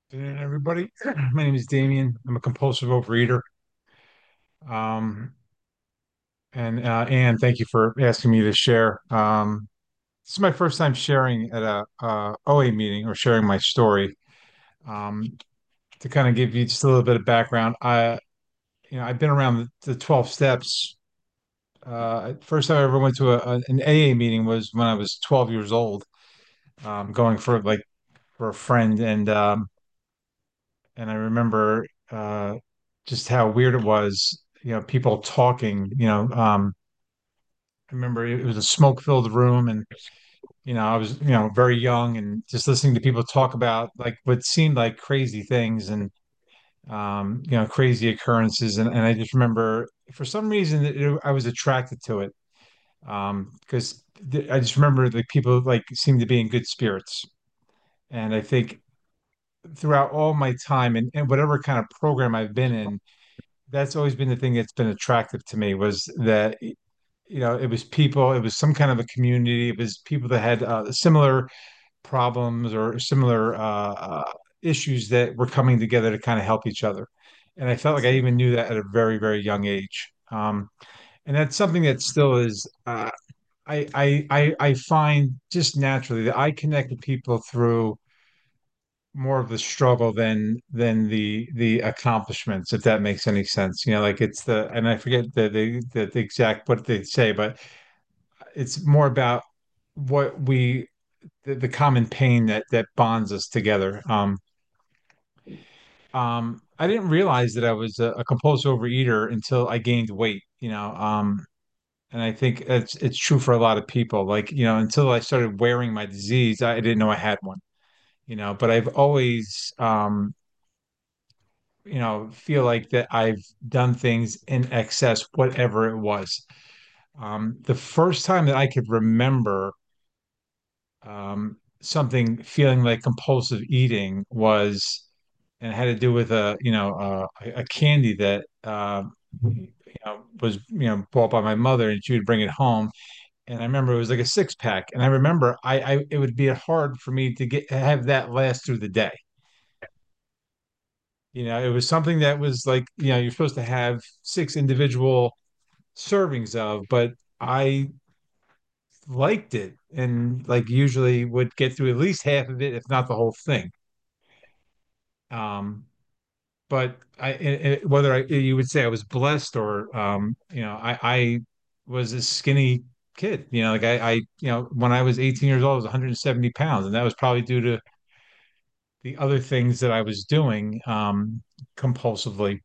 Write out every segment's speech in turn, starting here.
Good evening, everybody. My name is Damien. I'm a compulsive overeater. Um, and thank you for asking me to share. This is my first time sharing at a OA meeting or sharing my story. Um, to kind of give you just a little bit of background, I've been around the 12 steps. First time I ever went to an AA meeting was when I was 12 years old, going for a friend, and I remember just how weird it was, people talking, I remember it was a smoke-filled room and I was, very young and just listening to people talk about like what seemed like crazy things and crazy occurrences and I just remember for some reason I was attracted to it because I just remember like people like seemed to be in good spirits. And I think throughout all my time and whatever kind of program I've been in, that's always been the thing that's been attractive to me was that it was people, it was some kind of a community, it was people that had similar problems or similar issues that were coming together to kind of help each other. And I felt like I even knew that at a very, very young age. And that's something that still is I find just naturally that I connect with people through more of the struggle than the accomplishments, if that makes any sense. Like it's the and I forget the exact what they say, but it's more about what the common pain that bonds us together. I didn't realize that I was a compulsive overeater until I gained weight, and I think it's true for a lot of people. Like, until I started wearing my disease, I didn't know I had one, but I've always feel like that I've done things in excess, whatever it was. The first time that I could remember something feeling like compulsive eating was, and it had to do with a candy that was bought by my mother, and she would bring it home. And I remember it was like a six pack, and I remember I it would be hard for me to have that last through the day. It was something that was like, you're supposed to have six individual servings of, but I liked it and like usually would get through at least half of it, if not the whole thing. Um, but whether you would say I was blessed or, I was a skinny kid, like when I was 18 years old, I was 170 pounds, and that was probably due to the other things that I was doing, compulsively.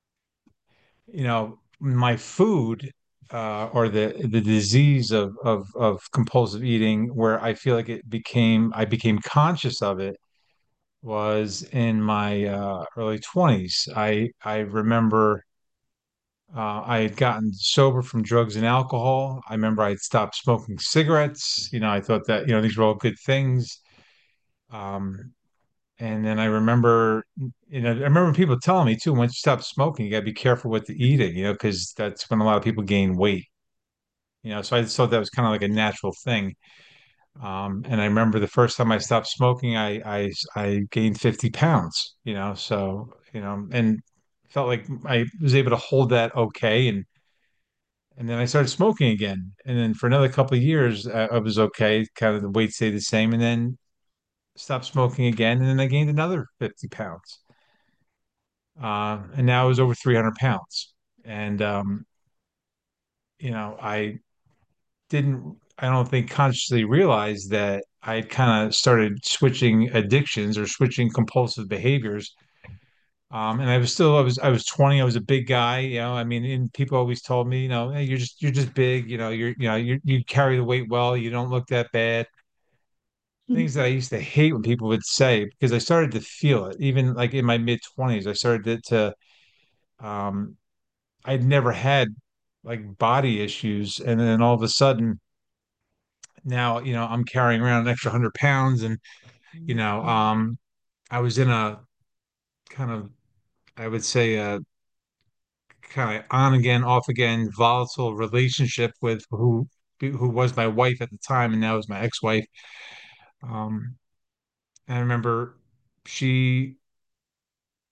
My food or the disease of compulsive eating, where I feel like I became conscious of it, was in my early 20s. I remember I had gotten sober from drugs and alcohol. I remember I had stopped smoking cigarettes. I thought that these were all good things. Um, And then I remember people telling me too, once you stop smoking, you gotta be careful what to eating, because that's when a lot of people gain weight. So I just thought that was kind of like a natural thing. And I remember the first time I stopped smoking, I gained 50 pounds, and felt like I was able to hold that okay. And then I started smoking again. And then for another couple of years, I was okay, kind of the weight stayed the same, and then stopped smoking again, and then I gained another 50 pounds. And now it was over 300 pounds. And, I don't think consciously realize that I kind of started switching addictions or switching compulsive behaviors. And I was 20, I was a big guy, I mean, and people always told me, hey, you're just big, you carry the weight well, you don't look that bad. Things that I used to hate when people would say, because I started to feel it, even like in my mid 20s, I started um, I'd never had like body issues, and then all of a sudden now I'm carrying around an extra 100 pounds, and I was in a kind of, I would say, a kind of on again, off again, volatile relationship with who was my wife at the time, and now is my ex-wife. And I remember she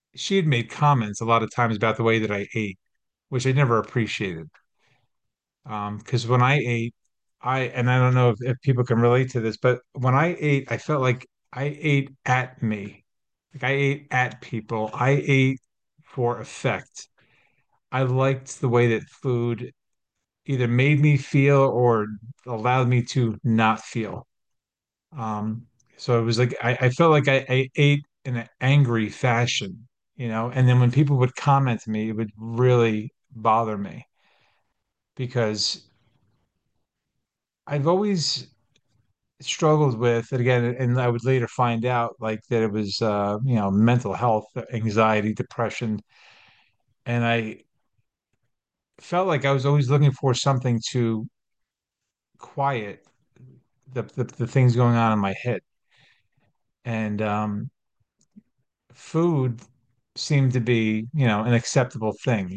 she had made comments a lot of times about the way that I ate, which I never appreciated. Because when I ate, and I don't know if people can relate to this, but when I ate, I felt like I ate at me. Like I ate at people. I ate for effect. I liked the way that food either made me feel or allowed me to not feel. Um, so it was like I felt like I ate in an angry fashion, and then when people would comment to me, it would really bother me because I've always struggled with it again, and I would later find out like that it was mental health, anxiety, depression, and I felt like I was always looking for something to quiet the things going on in my head. And food seemed to be, an acceptable thing,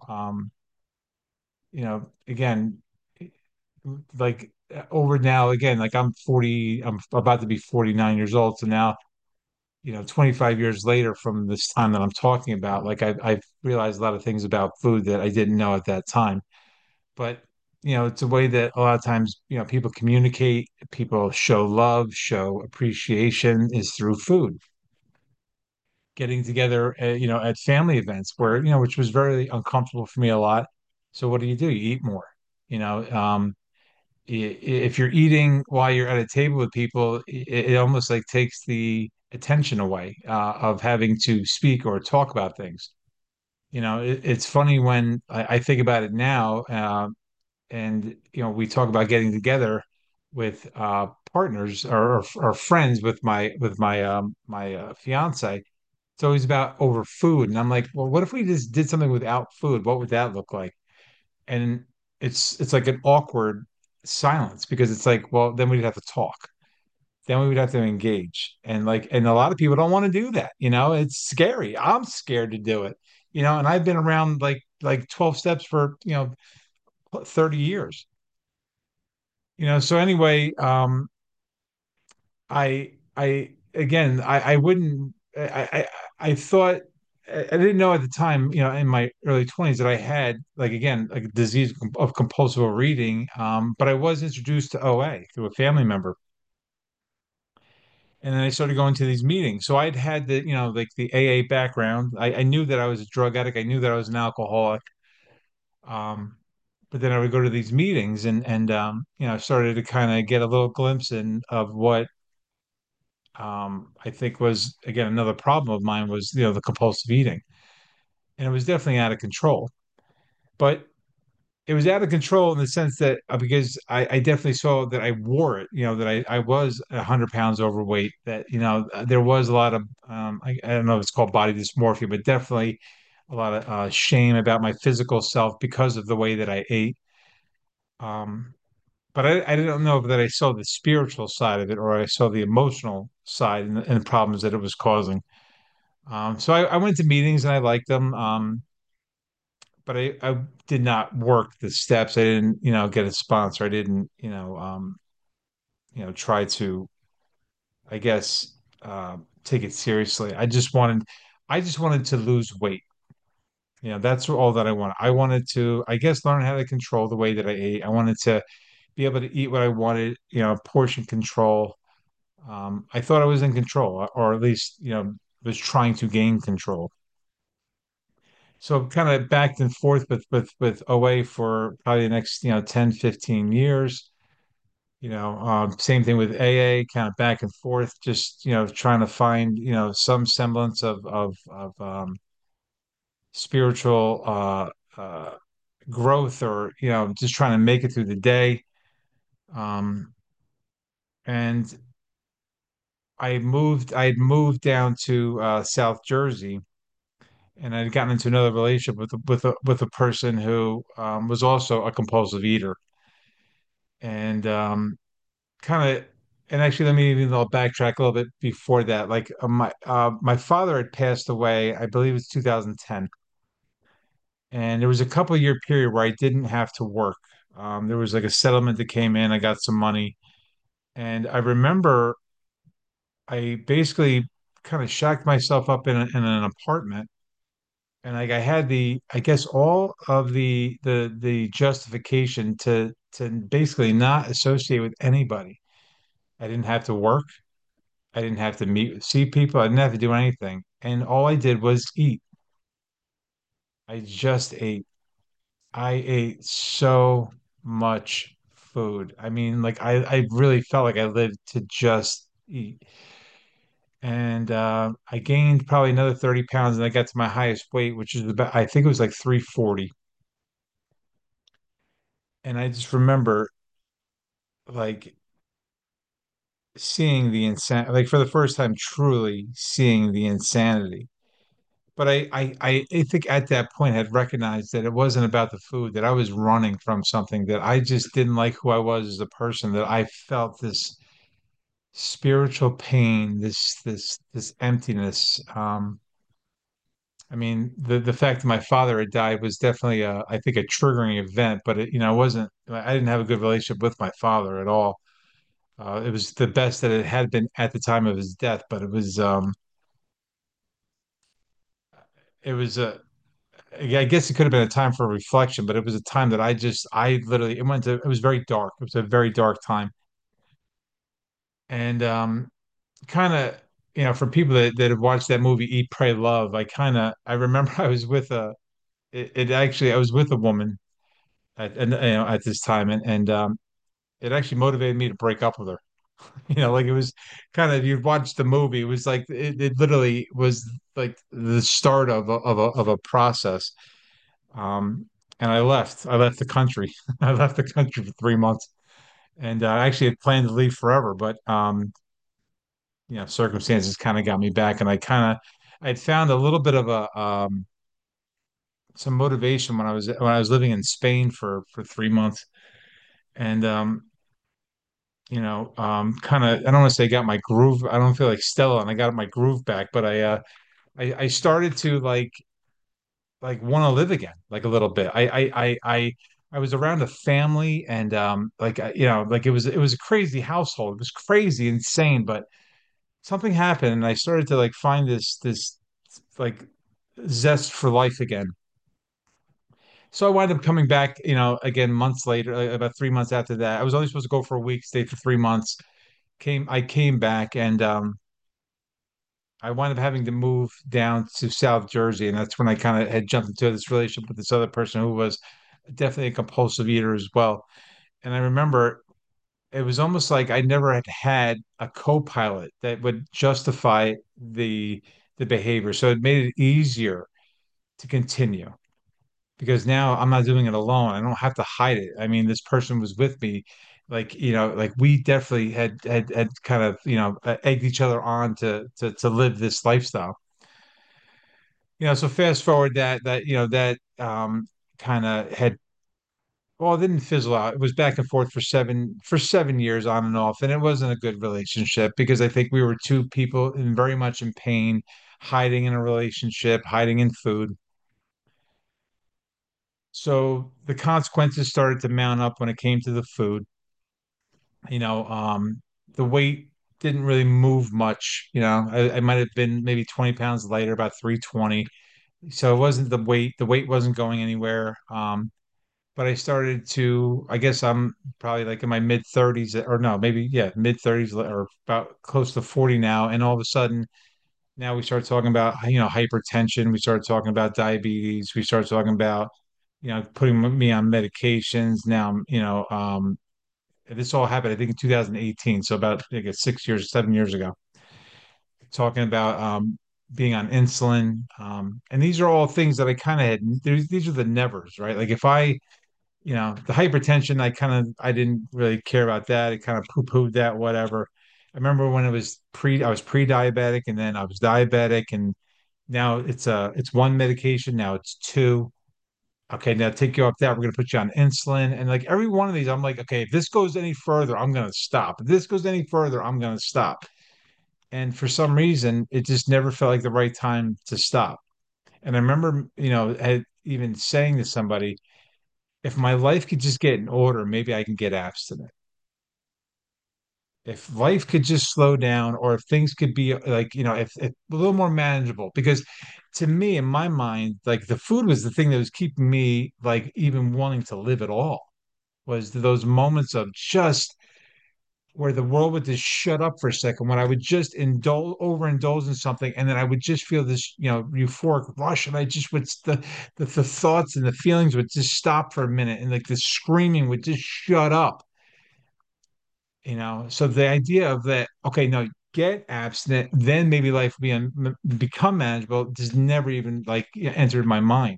again, like over now, again, like I'm 40, I'm about to be 49 years old. So now, 25 years later from this time that I'm talking about, like I've realized a lot of things about food that I didn't know at that time. But, it's a way that a lot of times, people communicate, people show love, show appreciation is through food. Getting together, at family events where, which was very uncomfortable for me a lot. So what do? You eat more. You know, if you're eating while you're at a table with people, it almost like takes the attention away of having to speak or talk about things. It's funny when I think about it now, and we talk about getting together with partners or friends with my fiance. It's always about over food. And I'm like, well, what if we just did something without food? What would that look like? And it's like an awkward silence because it's like, well, then we'd have to talk. Then we would have to engage. And a lot of people don't want to do that. It's scary. I'm scared to do it. And I've been around like 12 steps for, 30 years. So anyway, I again, I wouldn't, I thought, I didn't know at the time, in my early 20s that I had, like, again, like a disease of compulsive overeating. But I was introduced to OA through a family member. And then I started going to these meetings. So I'd had like the AA background. I knew that I was a drug addict. I knew that I was an alcoholic. Um, but then I would go to these meetings I started to kind of get a little glimpse of what I think was again another problem of mine was the compulsive eating, and it was definitely out of control. But it was out of control in the sense that because I definitely saw that I wore it, that I was 100 pounds overweight, that there was a lot of I don't know if it's called body dysmorphia, but definitely a lot of shame about my physical self because of the way that I ate. Um, but I didn't know that I saw the spiritual side of it or I saw the emotional side and the problems that it was causing. So I went to meetings and I liked them, but I did not work the steps. I didn't, get a sponsor. I didn't, try to, I guess, take it seriously. I just wanted to lose weight. That's all that I wanted. I wanted to, I guess, learn how to control the way that I ate. I wanted to be able to eat what I wanted, portion control. I thought I was in control, or at least, was trying to gain control. So kind of backed and forth with OA for probably the next, 10, 15 years. Same thing with AA, kind of back and forth, just, trying to find, some semblance of spiritual growth or, just trying to make it through the day. Um, and I had moved down to South Jersey and I'd gotten into another relationship with a person who was also a compulsive eater. And kind of, and actually, let me even I'll backtrack a little bit before that. Like my father had passed away, I believe it's 2010, and there was a couple year period where I didn't have to work. There was like a settlement that came in. I got some money, and I remember I basically kind of shacked myself up in an apartment, and like I had I guess all of the justification to basically not associate with anybody. I didn't have to work. I didn't have to see people. I didn't have to do anything, and all I did was eat. I just ate. I ate so much food. I mean, like I really felt like I lived to just eat. And I gained probably another 30 pounds, and I got to my highest weight, which is about, I think it was like 340. And I just remember like seeing the insanity, like for the first time, truly seeing the insanity. But I think at that point had recognized that it wasn't about the food, that I was running from something, that I just didn't like who I was as a person, that I felt this spiritual pain, this emptiness. I mean, the fact that my father had died was definitely I think a triggering event, but it wasn't, I didn't have a good relationship with my father at all. It was the best that it had been at the time of his death, but it was a, I guess it could have been a time for reflection, but it was a time that I literally, it was very dark. It was a very dark time. And kind of, for people that have watched that movie, Eat, Pray, Love, I remember I was with I was with a woman at this time, and it actually motivated me to break up with her. Like it was kind of, you watched the movie, it was like it literally was like the start of a process. And I left the country. I left the country for 3 months, and I actually had planned to leave forever, but circumstances kind of got me back, and I'd found a little bit of a some motivation when I was living in Spain for 3 months, and kind of, I don't want to say got my groove. I don't feel like Stella, and I got my groove back, but I started to like want to live again, like a little bit. I was around a family, and like it was a crazy household. It was crazy, insane, but something happened, and I started to like find this like zest for life again. So I wound up coming back, again months later, about 3 months after that. I was only supposed to go for a week, stayed for 3 months. I came back, and I wound up having to move down to South Jersey, and that's when I kind of had jumped into this relationship with this other person who was definitely a compulsive eater as well. And I remember it was almost like I never had had a co-pilot that would justify the behavior. So it made it easier to continue because now I'm not doing it alone. I don't have to hide it. I mean, this person was with me, like we definitely had kind of, egged each other on to live this lifestyle. So fast forward that kind of had, well, it didn't fizzle out. It was back and forth for 7 years on and off, and it wasn't a good relationship because I think we were two people very much in pain, hiding in a relationship, hiding in food. So the consequences started to mount up when it came to the food. You know, um, the weight didn't really move much. I might have been maybe 20 pounds lighter, about 320. So it wasn't the weight. The weight wasn't going anywhere. But I started to, I guess I'm probably like in my mid 30s, or no, maybe, yeah, mid 30s, or about close to 40 now. And all of a sudden, now we start talking about, hypertension. We start talking about diabetes. We start talking about, putting me on medications. Now, this all happened, I think, in 2018. So about, I guess, 6 years, 7 years ago, talking about being on insulin. And these are all things that I kind of had, these are the nevers, right? Like if the hypertension, I didn't really care about that. I kind of poo-pooed that, whatever. I remember when I was pre-diabetic, and then I was diabetic, and now it's one medication, now it's two. Okay, now take you off that. We're gonna put you on insulin. And like every one of these, I'm like, okay, if this goes any further, I'm gonna stop. If this goes any further, I'm gonna stop. And for some reason, it just never felt like the right time to stop. And I remember, even saying to somebody, if my life could just get in order, maybe I can get abstinent. if life could just slow down, or if things could be like, if a little more manageable. Because to me, in my mind, like the food was the thing that was keeping me like even wanting to live at all, was those moments of just where the world would just shut up for a second, when I would just overindulge in something, and then I would just feel this, euphoric rush, and I just would the thoughts and the feelings would just stop for a minute, and like the screaming would just shut up. So the idea of that, okay, no, get abstinent, then maybe life will become manageable, just never even like entered my mind.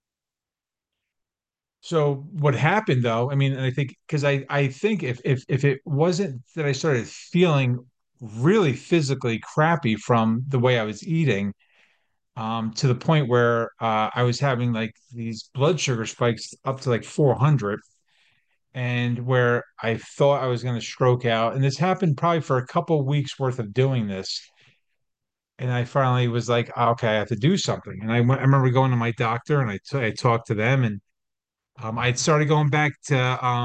So what happened though, I mean, and I think because I think if it wasn't that I started feeling really physically crappy from the way I was eating, to the point where I was having like these blood sugar spikes up to like 400, and where I thought I was going to stroke out. And this happened probably for a couple of weeks worth of doing this. And I finally was like, okay, I have to do something. And I remember going to my doctor, and I talked to them, and I started going back to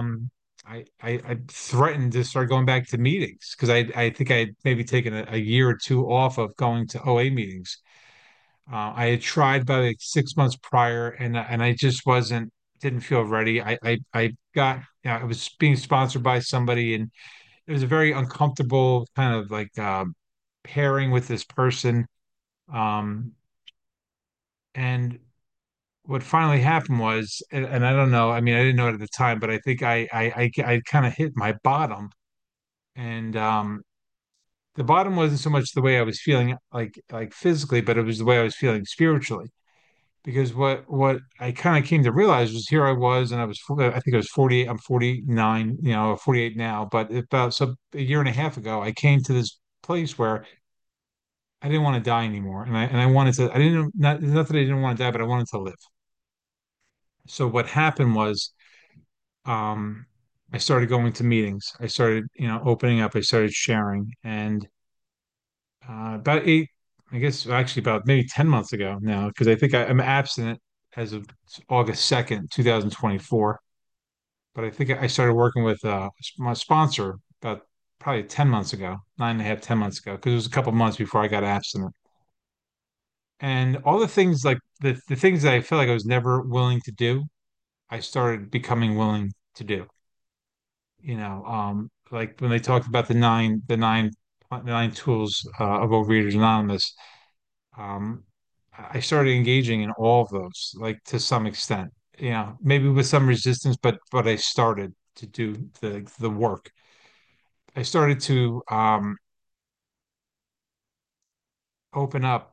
I threatened to start going back to meetings, because I think I had maybe taken a year or two off of going to OA meetings. I had tried about like 6 months prior, and I just didn't feel ready. I got, I was being sponsored by somebody, and it was a very uncomfortable kind of like pairing with this person. Um, and what finally happened was, and I don't know, I mean, I didn't know it at the time, but I think I kind of hit my bottom. And the bottom wasn't so much the way I was feeling like physically, but it was the way I was feeling spiritually. Because what I kind of came to realize was, here I was, and I think I was 48, I'm 49, 48 now, but about so a year and a half ago, I came to this place where I didn't want to die anymore. And I wanted to, I didn't, not that I didn't want to die, but I wanted to live. So what happened was, um, I started going to meetings. I started, opening up. I started sharing, and about I guess actually about maybe 10 months ago now, because I think I'm abstinent as of August 2nd, 2024. But I think I started working with my sponsor about probably 10 months ago, 9.5, 10 months ago, because it was a couple months before I got abstinent. And all the things, like the things that I felt like I was never willing to do, I started becoming willing to do. Like when they talked about the nine tools of Overeaters Anonymous, um, I started engaging in all of those, like to some extent. Maybe with some resistance, but I started to do the work. I started to open up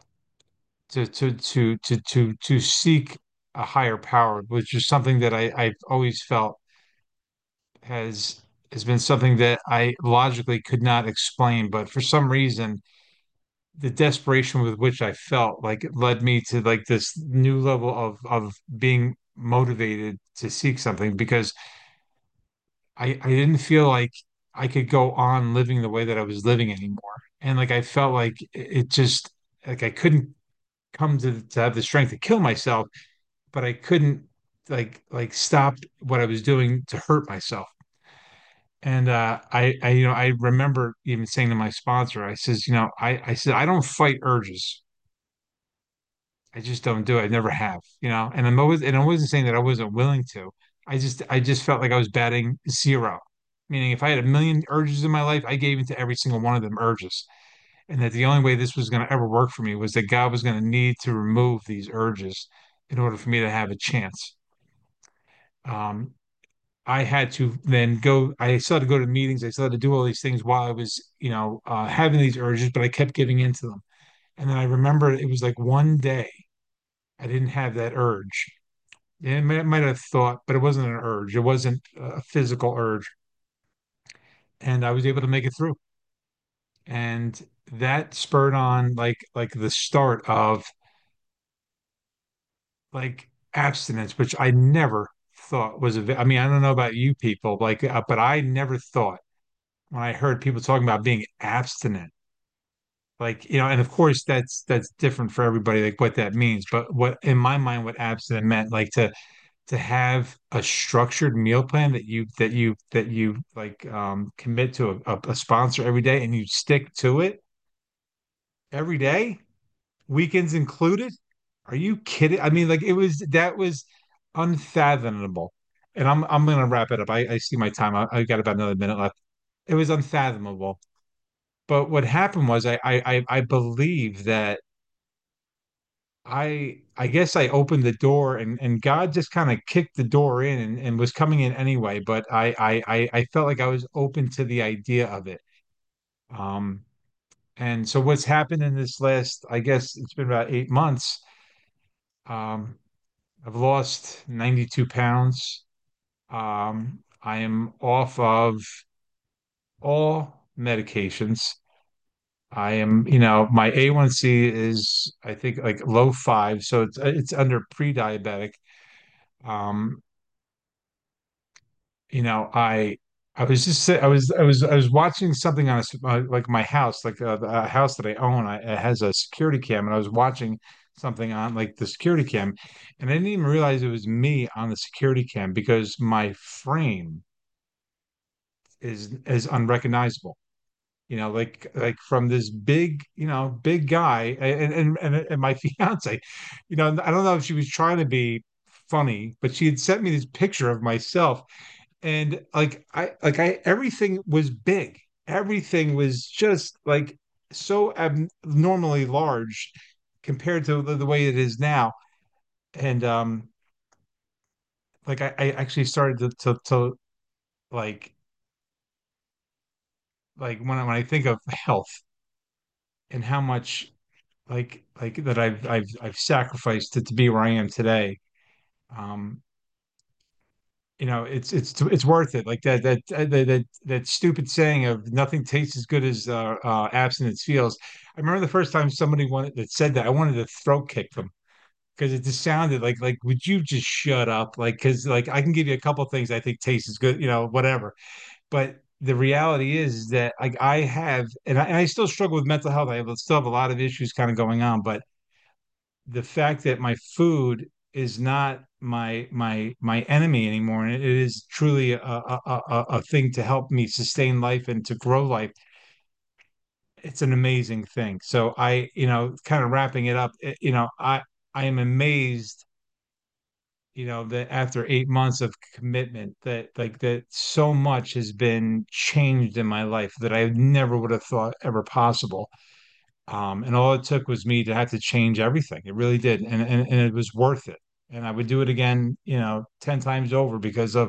to seek a higher power, which is something that I've always felt has has been something that I logically could not explain, but for some reason, the desperation with which I felt like it led me to like this new level of being motivated to seek something, because I didn't feel like I could go on living the way that I was living anymore. And like I felt like it just, like I couldn't come to have the strength to kill myself, but I couldn't like stop what I was doing to hurt myself. And I remember even saying to my sponsor, I says, I said, I don't fight urges. I just don't do it. I never have. And I wasn't saying that I wasn't willing to. I just felt like I was batting zero. Meaning if I had a million urges in my life, I gave into every single one of them urges. And that the only way this was going to ever work for me was that God was going to need to remove these urges in order for me to have a chance. Um, I had to then go, I still had to go to meetings. I still had to do all these things while I was, having these urges, but I kept giving into them. And then I remember it was like one day I didn't have that urge. Yeah, might have thought, but it wasn't an urge. It wasn't a physical urge. And I was able to make it through. And that spurred on like the start of like abstinence, which I never thought was I mean, I don't know about you people, like, but I never thought when I heard people talking about being abstinent, like, and of course that's different for everybody, like what that means. But what in my mind, what abstinent meant, like to to have a structured meal plan that you like commit to a sponsor every day and you stick to it every day, weekends included. Are you kidding? I mean, like that was unfathomable. And I'm gonna wrap it up. I see my time. I got about another minute left. It was unfathomable. But what happened was I believe that I guess I opened the door and God just kind of kicked the door in and was coming in anyway. But I felt like I was open to the idea of it. Um, and so what's happened in this last, I guess it's been about 8 months. Um, I've lost 92 pounds. I am off of all medications. I am, my A1C is, I think, like low five, so it's under pre-diabetic. Um, I was watching something on like my house, like a house that I own. It has a security cam, and I was watching something on like the security cam, and I didn't even realize it was me on the security cam because my frame is unrecognizable. Like from this big, big guy, and my fiance, I don't know if she was trying to be funny, but she had sent me this picture of myself, and like I everything was big. Everything was just like so abnormally large compared to the way it is now. And like I actually started to like like when I think of health and how much like that I've sacrificed to be where I am today. Um, it's worth it. Like that stupid saying of nothing tastes as good as abstinence feels. I remember the first time somebody wanted that said that I wanted to throat kick them because it just sounded like would you just shut up? Like because like I can give you a couple things I think taste as good, whatever. But the reality is that like I have and I still struggle with mental health. Still have a lot of issues kind of going on, but the fact that my food is not my enemy anymore, and it is truly a thing to help me sustain life and to grow life. It's an amazing thing. So kind of wrapping it up, I am amazed, that after 8 months of commitment, that so much has been changed in my life that I never would have thought ever possible. And all it took was me to have to change everything. It really did. And it was worth it. And I would do it again, 10 times over because of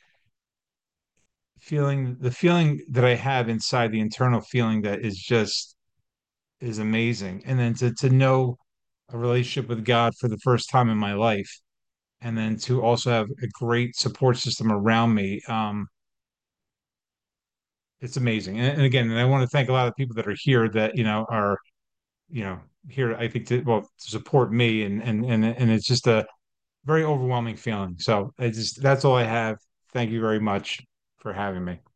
the feeling that I have inside, the internal feeling that is amazing. And then to know a relationship with God for the first time in my life, and then to also have a great support system around me. It's amazing. And again, and I want to thank a lot of people that are here that, are, you know, here, I think to support me and it's just a very overwhelming feeling. So that's all I have. Thank you very much for having me.